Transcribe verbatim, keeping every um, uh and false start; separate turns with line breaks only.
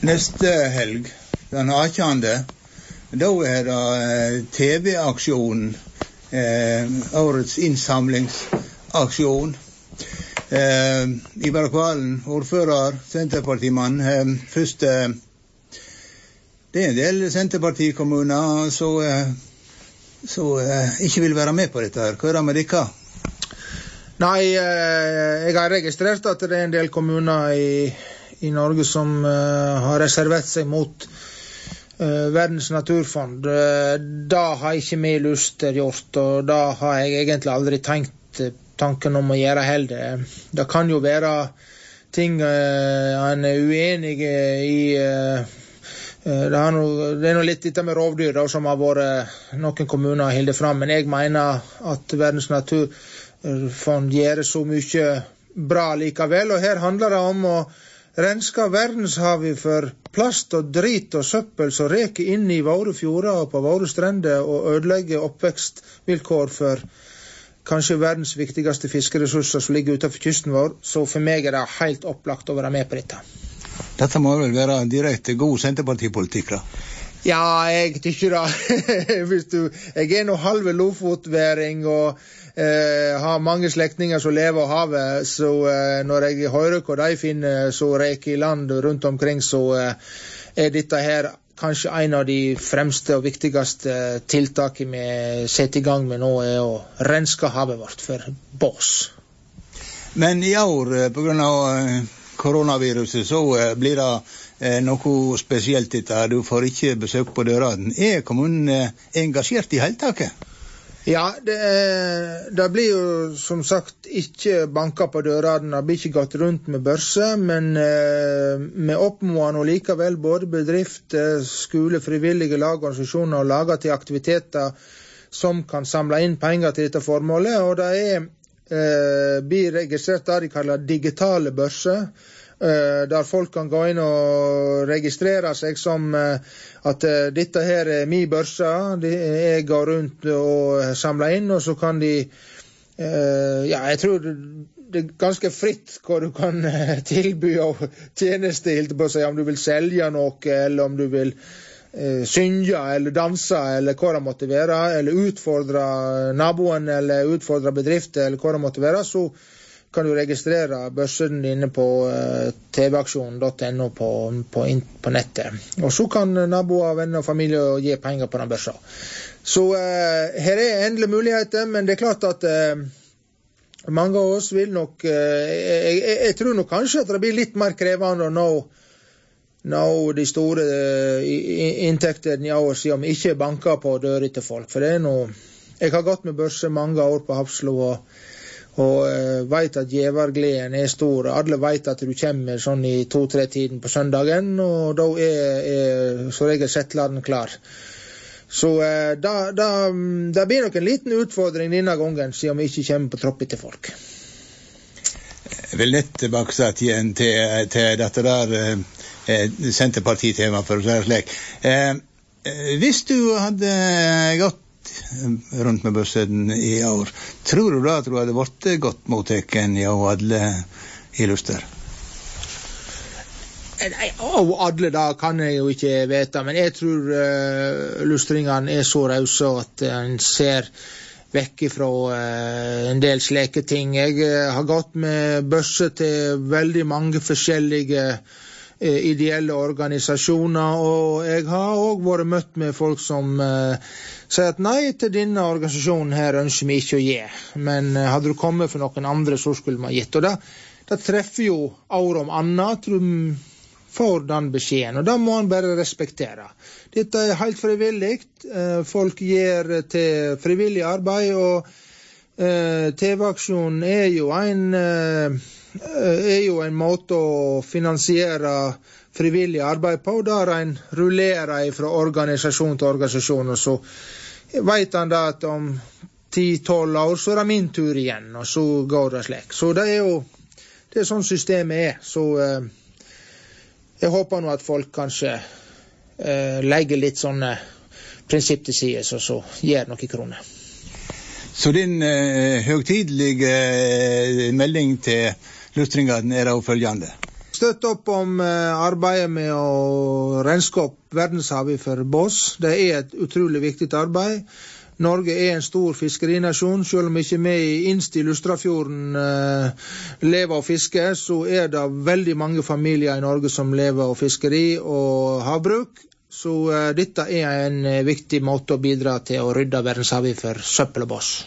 Neste helg, den attende, da er det T V-aksjon, eh, årets innsamlingsaksjon. Eh, Ivar Kvalen, ordfører, Senterpartimann, eh, først, eh, det er en del Senterpartikommuner som eh, så, eh, ikke vil være med på dette her. Hva er det med dere?
Nei, eh, jeg har registrert at det er en del kommuner i i Norge som uh, har reservert seg mot uh, Verdens naturfond. Uh, da har ikke vi lyst til gjort, og da har jeg egentlig aldri tenkt uh, tanken om å gjøre heller. Det kan jo være ting uh, han er uenig i. Uh, uh, det, er noe, det er noe litt dette med rovdyr da, som har vært noen kommuner å hilde fram, men jeg mener at Verdens naturfond gjør så mye bra likevel, og her handler det om å renska verdenshavet for plast og drit og søppel som reker inn i våre fjorder og på våre strender og ødelegger oppvekstvilkår for kanskje verdens viktigste fiskeressurser som ligger utenfor kysten vår. Så for meg er det helt opplagt å være med på dette.
Dette må vel være direkte god Senterpartipolitikk da?
Ja, jeg tykker det. Hvis du, jeg er nå halve lofotværing og eh, har mange slektninger som lever av havet, så eh, når jeg hører hva de finner så reker i land rundt omkring, så eh, er dette her kanskje en av de fremste og viktigste tiltakene vi setter i gang med nå, er å renske havet vårt for bås.
Men i år, på grunn av koronaviruset, så eh, blir det Eh, noe spesielt dette. Du får ikke besøk på døraden. Er kommunen eh, engasjert i heltaket?
Ja, det, det blir jo som sagt ikke banka på døraden. Det blir ikke gått rundt med børse, men eh, vi oppmoder nå likevel både bedrifter, skole, frivillige lag og organisasjoner å lage til aktiviteter som kan samle inn penger til dette formålet, og det er eh, blir registrert det de kaller digitale børser, Uh, der folk kan gå inn og registrere seg som uh, at uh, dette her er min børse, de, jeg går rundt og samler inn, og så kan de uh, ja, jeg tror det, det er ganske fritt hva du kan uh, tilby og tjeneste, helt på å si, om du vil selge noe, eller om du vil uh, synge eller danse, eller hva det måtte være, eller utfordre naboen, eller utfordre bedrifter, eller hva det måtte være, så kan du registrere børsen inne på uh, t v aksjon punktum n o på, på, på nettet. Og så kan naboer, venner og familie gi penger på den børsen. Så uh, her er endelig muligheter, men det er klart at uh, mange av oss vil nok, uh, jeg, jeg, jeg tror nok kanskje at det blir litt mer krevende å nå, nå de store uh, inntektene i år, siden vi ikke banker på dører til folk. For det er noe, jeg har gått med børse mange år på Hafslo, og og uh, vet at gjevergleden er stor. Alle vet at du kommer sånn i to-tre tiden på søndagen, og da er, er så regel settleren klar. Så uh, da, da, da blir nok en liten utfordring denne gangen, siden vi ikke kommer på troppet til folk.
Jeg vil litt tilbake igjen til, til dette der eh, Senterparti-tema, for å si det slik. Eh, hvis du hadde gått rundt med børsen i år, tror du da at du hadde vært godt motteken i alle i Luster?
Nei, av alle da kan jeg jo ikke vite, men jeg tror uh, lustringene er så rause at en ser vekk fra uh, en del slike ting. Jeg uh, har gått med børse til veldig mange forskjellige ideelle organisasjoner, og jeg har også vært møtt med folk som uh, sier at nei, til denne organisasjonen her ønsker vi ikke å gi, men uh, hadde du kommet for noen andre, så skulle man gitt. Og da, da treffer jo år om annet at du får den beskjeden, og da må man bare respektere. Dette er helt frivillig, uh, folk gir til frivillig arbeid, og uh, T V-aksjonen er jo en uh, er jo en måte å finansiere frivillig arbeid på, der en rullerer fra organisasjon til organisasjon, og så vet han da at om ti-tolv år så er det min tur igjen, og så går det slik. Så det er jo det er sånn systemet er. Så eh, jeg håper nå at folk kanskje eh, legger litt sånne prinsipp til side, så, så gjør noen kroner.
Så din eh, høgtidelige eh, melding til lustringene er da følgende?
Støtt opp om arbeidet med å renske opp verdenshavet for bås. Det er et utrolig viktig arbeid. Norge er en stor fiskerinasjon, selv om ikke vi i Inst i Lustrafjorden eh, lever av fiske, så er det veldig mange familier i Norge som lever av fiskeri og havbruk. Så eh, dette er en viktig måte å bidra til å rydde verdenshavet for søppel og bås.